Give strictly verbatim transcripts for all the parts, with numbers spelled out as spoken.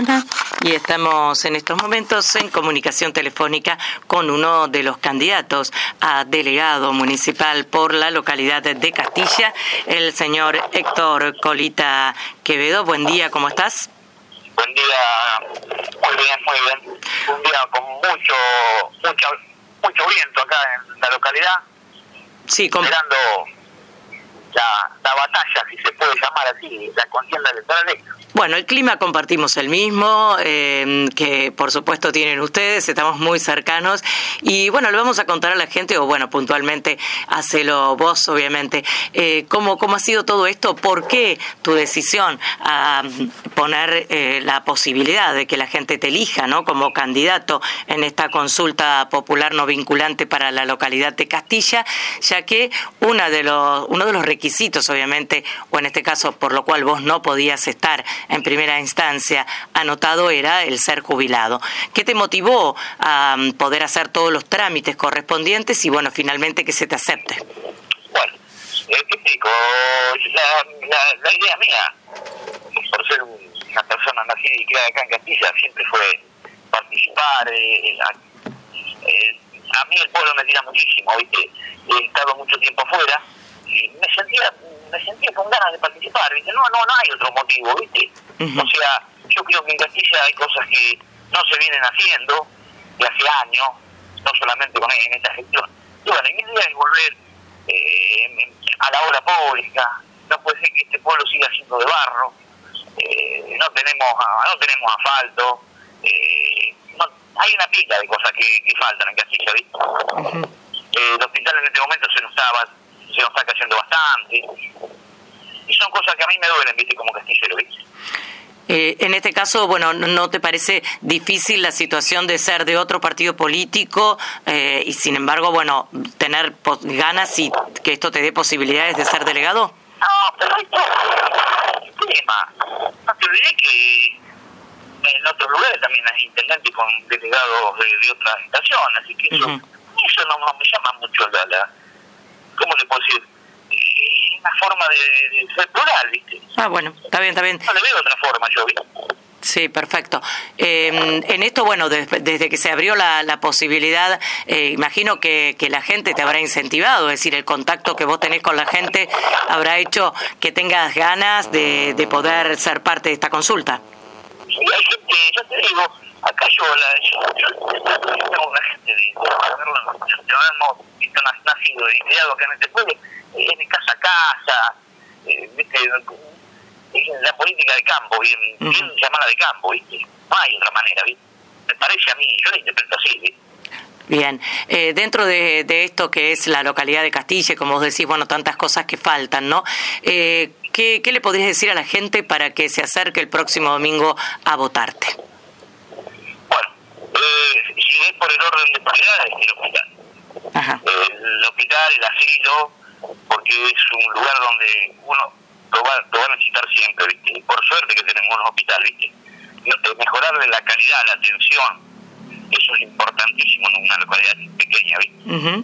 Mañana y estamos en estos momentos en comunicación telefónica con uno de los candidatos a delegado municipal por la localidad de Castilla, el señor Héctor Colita Quevedo. Buen día, ¿cómo estás? Buen día, muy bien, muy bien. Un día con mucho, mucho, mucho viento acá en la localidad. Sí, con... esperando la, la batalla, si se puede llamar así, la contienda electoral. Bueno, el clima compartimos el mismo, eh, que por supuesto tienen ustedes, estamos muy cercanos y bueno, le vamos a contar a la gente, o bueno, puntualmente, hacelo vos obviamente, eh, ¿cómo, cómo ha sido todo esto? ¿Por qué tu decisión a poner eh, la posibilidad de que la gente te elija, ¿no?, como candidato en esta consulta popular no vinculante para la localidad de Castilla, ya que una de los, uno de los requisitos obviamente, o en este caso por lo cual vos no podías estar en primera instancia anotado, era el ser jubilado? ¿Qué te motivó a poder hacer todos los trámites correspondientes y, bueno, finalmente que se te acepte? Bueno, eh, ¿qué explico? La, la, la idea mía, por ser una persona nacida y criada acá en Castilla, siempre fue participar. Eh, a, eh, a mí el pueblo me tira muchísimo, ¿viste? He estado mucho tiempo afuera y me sentía... me sentía con ganas de participar, ¿viste? No, no, no hay otro motivo, ¿viste? Uh-huh. O sea, yo creo que en Castilla hay cosas que no se vienen haciendo de hace años, no solamente con en esta gestión. Y bueno, mi idea es volver eh, a la obra pública. No puede ser que este pueblo siga siendo de barro, eh, no tenemos no tenemos asfalto, eh, no, hay una pila de cosas que, que faltan en Castilla, ¿viste? Uh-huh. Eh, el hospital en este momento se nos estaba se nos está cayendo bastante, y son cosas que a mí me duelen, ¿viste?, como castillero, ¿viste? Eh, en este caso, bueno, ¿no te parece difícil la situación de ser de otro partido político eh, y sin embargo, bueno, tener ganas y que esto te dé posibilidades de ser delegado? No, pero hay todo el tema. No te olvides que en otros lugares también hay intendentes con delegados de, de otras estaciones, así que eso, uh-huh. eso no, no me llama mucho la... la ¿cómo le puedo decir? Eh, una forma de, de ser plural, ¿viste? Ah, bueno, está bien, está bien. No le veo otra forma yo, ¿viste? Sí, perfecto. Eh, en esto, bueno, de, desde que se abrió la, la posibilidad, eh, imagino que, que la gente te habrá incentivado, es decir, el contacto que vos tenés con la gente habrá hecho que tengas ganas de, de poder ser parte de esta consulta. Sí, hay gente, yo te digo, acá yo, la, yo, yo, yo tengo una gente de hemos visto nacido y criado acá en este pueblo, es de casa a casa, eh, viste, es la política de campo, bien, uh-huh. bien llamada de campo, viste, no hay otra manera, viste, me parece a mí, yo la interpreto así, viste. Bien, eh, dentro de, de esto que es la localidad de Castilla, como vos decís, bueno, tantas cosas que faltan, ¿no? Eh, ¿qué, ¿Qué le podrías decir a la gente para que se acerque el próximo domingo a votarte? Bueno, eh, si es por el orden de prioridades, el hospital. Ajá. El hospital, el asilo, porque es un lugar donde uno lo va, lo va a necesitar siempre, ¿viste? Y por suerte que tenemos un hospital, ¿viste? Mejorarle la calidad, la atención, eso es importantísimo en una localidad pequeña, ¿viste? Uh-huh.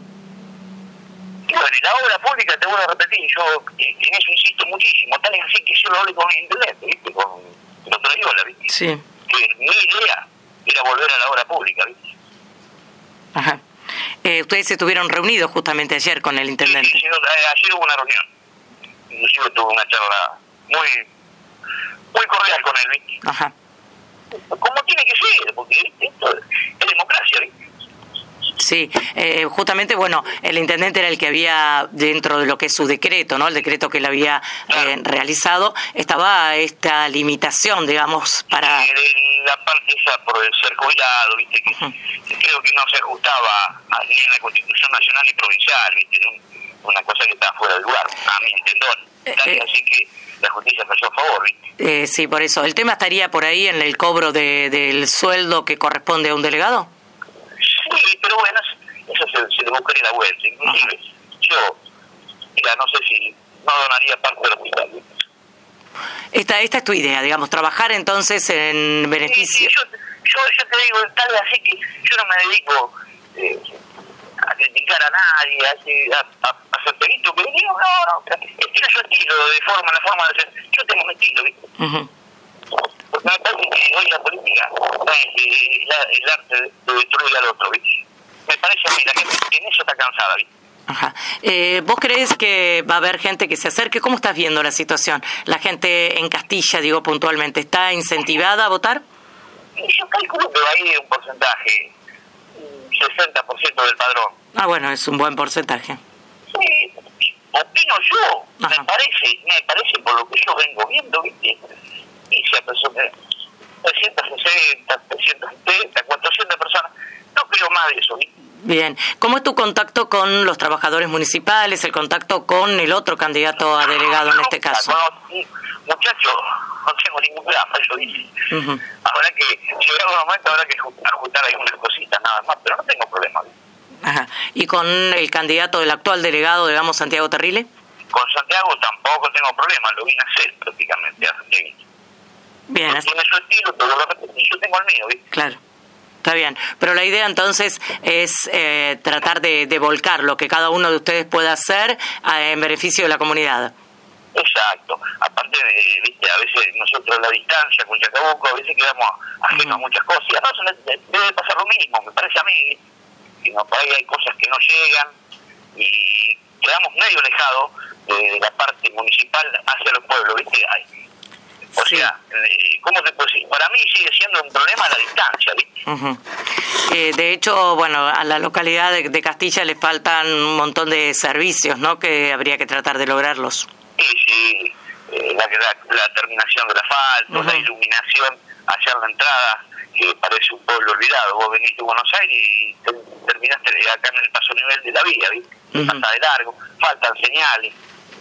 Y bueno, y la obra pública, te vuelvo a repetir, yo en eso insisto muchísimo, tal es así que yo lo hablé con el intendente, ¿viste? Con el otro Ayola, ¿viste? Sí. Que mi idea era volver a la obra pública, ¿viste? Ajá. Eh, ustedes se estuvieron reunidos justamente ayer con el intendente. Sí, sí, sí, ayer hubo una reunión. Inclusive tuve una charla muy muy cordial con él, ¿viste? Ajá. Como tiene que ser, porque esto es democracia, ¿viste? Sí, eh, justamente, bueno, el intendente era el que había, dentro de lo que es su decreto, ¿no? El decreto que él había claro. eh, realizado, estaba esta limitación, digamos, para... Sí, la parte esa por el ser jubilado, ¿viste? Que, uh-huh. que creo que no se ajustaba a, ni en la Constitución Nacional ni provincial, ¿viste? Una cosa que está fuera del lugar, a mi entendor. Eh, eh, Así que la justicia pasó a favor, ¿viste? Eh, sí, por eso. ¿El tema estaría por ahí en el cobro de, del sueldo que corresponde a un delegado? Sí, pero bueno, eso se, se le buscaría la vuelta. Inclusive, uh-huh. yo, mira, no sé si no donaría parte del hospital. Esta, esta es tu idea, digamos, trabajar entonces en beneficio. Sí, sí, yo, yo, yo te digo, tal vez así que yo no me dedico eh, a criticar a nadie, a, a, a hacer pelito, pero digo, no, no, tiene su estilo de forma, la forma de ser. Yo tengo mi estilo, ¿viste? Uh-huh. Porque me parece que hoy la política no es eh, la, el arte de destruir al otro, ¿viste? Me parece a mí, la gente en eso está cansada, ¿viste? Ajá. Eh, ¿Vos creés que va a haber gente que se acerque? ¿Cómo estás viendo la situación? La gente en Castilla, digo puntualmente, ¿está incentivada a votar? Yo calculo que va a ir un porcentaje, un sesenta por ciento del padrón. Ah, bueno, es un buen porcentaje. Sí, opino yo, Ajá. me parece, me parece por lo que yo vengo viendo, ¿viste? Y si a personas, trescientos sesenta, trescientos setenta, cuatrocientas personas, no creo más de eso, ¿viste? Bien. ¿Cómo es tu contacto con los trabajadores municipales, el contacto con el otro candidato a delegado en este caso? No, muchachos, no tengo ningún drama, yo dije. Uh-huh. Ahora que llegado el momento, habrá que ajustar algunas cositas nada más, pero no tengo problema. Ajá. ¿Y con el candidato del actual delegado, digamos, Santiago Terrile? Con Santiago tampoco tengo problema, lo vine a hacer prácticamente a Santiago. Bien. Tiene su estilo, pero lo repetí, yo tengo el mío, ¿viste? Claro. Está bien, pero la idea entonces es eh, tratar de, de volcar lo que cada uno de ustedes pueda hacer eh, en beneficio de la comunidad. Exacto. Aparte, de, viste, a veces nosotros la distancia con Chacabuco, a veces quedamos ajenos uh-huh. a muchas cosas. Y a nosotros debe pasar lo mismo, me parece a mí. Que no, por ahí hay cosas que no llegan y quedamos medio alejados de, de la parte municipal hacia los pueblos, viste. Ay, O sí. sea, ¿cómo te puedo decir? Para mí sigue siendo un problema la distancia, ¿viste? Uh-huh. Eh, de hecho, bueno, a la localidad de, de Castilla le faltan un montón de servicios, ¿no? Que habría que tratar de lograrlos. Sí, sí. Eh, la, la, la terminación del asfalto, uh-huh. la iluminación hacia la entrada, que parece un pueblo olvidado. Vos veniste a Buenos Aires y te, terminaste acá en el paso nivel de la vía, ¿viste? Uh-huh. Pasa de largo, faltan señales.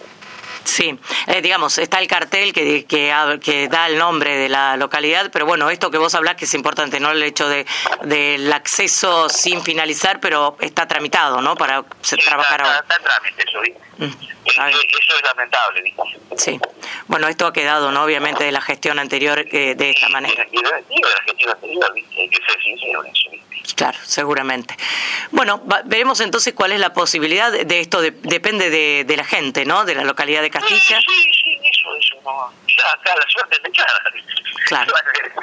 Sí, eh, digamos, está el cartel que, que que da el nombre de la localidad, pero bueno, esto que vos hablás que es importante, ¿no? El hecho de del acceso sin finalizar, pero está tramitado, ¿no? Para sí, trabajar está, ahora. Está en trámite eso, ¿viste? Mm, eso, eso es lamentable, ¿viste? Sí, bueno, esto ha quedado, ¿no? Obviamente de la gestión anterior eh, de esta sí, manera. Sí, de la gestión anterior, ¿viste? Hay que ser sincero en eso, ¿viste? Claro, seguramente. Bueno, va, veremos entonces cuál es la posibilidad de, de esto, de, depende de, de la gente, ¿no? De la localidad de Castilla. Sí, sí, sí, eso, eso, no. Ya acá la suerte te echada. Claro.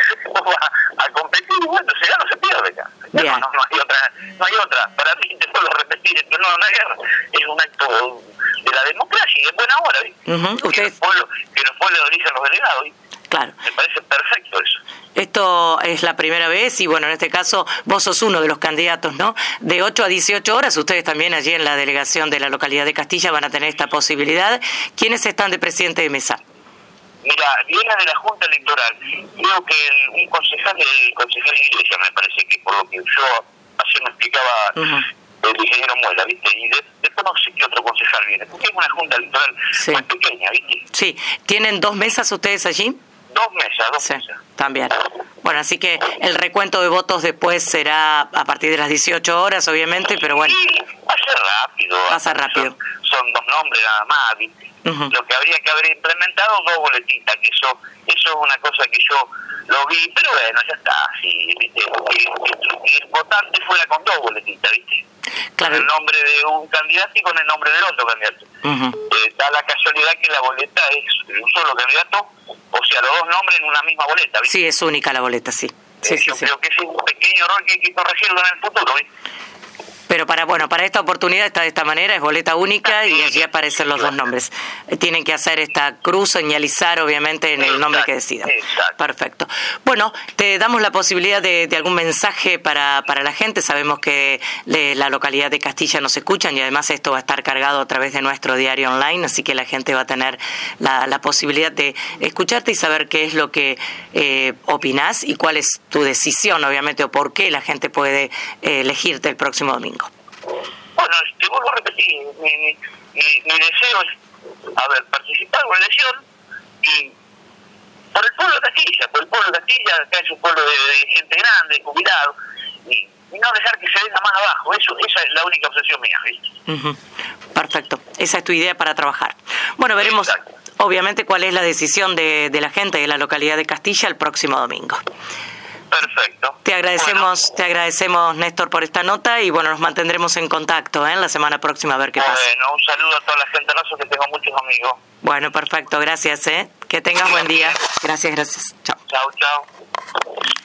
A, a competir, bueno, se gana o se pierde acá. No, no, no hay otra, no hay otra. Para mí, te puedo repetir, esto no es una guerra, es un acto de la democracia y es buena hora, ¿viste? Uh-huh. ¿Usted? Que, los pueblos, que los pueblos elijan los delegados, ¿viste? Claro. Me parece perfecto eso. Esto es la primera vez y bueno, en este caso vos sos uno de los candidatos, ¿no? De ocho a dieciocho horas, ustedes también allí en la delegación de la localidad de Castilla van a tener esta posibilidad. ¿Quiénes están de presidente de mesa? Mira, viene de la Junta Electoral. Creo que el, un concejal, el concejal Iglesia, me parece que por lo que yo ayer me explicaba uh-huh. el ingeniero Muela, ¿viste? Y de, después no sé qué otro concejal viene, porque es una Junta Electoral sí. más pequeña, ¿viste? Sí. ¿Tienen dos mesas ustedes allí? Dos mesas, dos sí, mesas. También. Bueno, así que el recuento de votos después será a partir de las dieciocho horas, obviamente, pero bueno. Sí, va a ser rápido. Va a ser rápido. Son, son dos nombres nada más, ¿viste? Uh-huh. Lo que habría que haber implementado, dos boletitas, que eso eso es una cosa que yo lo vi, pero bueno, ya está, sí, ¿viste? Que, que, que el votante fuera con dos boletitas, ¿viste? Claro. Con el nombre de un candidato y con el nombre del otro candidato. Uh-huh. Eh, da la casualidad que la boleta es de un solo candidato, o sea, los dos nombres en una misma boleta, ¿viste? Sí, es única la boleta, sí. sí, eh, sí yo sí. creo que es un pequeño error que hay que corregirlo en el futuro, ¿viste? Pero para bueno para esta oportunidad está de esta manera, es boleta única y allí aparecen los dos nombres. Tienen que hacer esta cruz, señalizar obviamente en el nombre que decidan. Perfecto. Bueno, te damos la posibilidad de, de algún mensaje para, para la gente. Sabemos que le, la localidad de Castilla nos escuchan y además esto va a estar cargado a través de nuestro diario online, así que la gente va a tener la, la posibilidad de escucharte y saber qué es lo que eh, opinás y cuál es tu decisión, obviamente, o por qué la gente puede eh, elegirte el próximo domingo. Bueno, te vuelvo a repetir, mi, mi, mi, mi deseo es, a ver, participar en una elección y por el pueblo de Castilla, por el pueblo de Castilla, acá es un pueblo de, de gente grande, jubilado, y, y no dejar que se venga más abajo, eso esa es la única obsesión mía, ¿viste? Uh-huh. Perfecto, esa es tu idea para trabajar. Bueno, veremos Exacto. obviamente cuál es la decisión de, de la gente de la localidad de Castilla el próximo domingo. Perfecto. Te agradecemos, bueno. te agradecemos, Néstor, por esta nota y bueno, nos mantendremos en contacto ¿eh? en la semana próxima a ver qué bueno, pasa. Bueno, un saludo a toda la gente hermosa, que tengo muchos amigos. Bueno, perfecto, gracias, ¿eh? Que tengas buen día. Gracias, gracias. Chao. Chao, chao.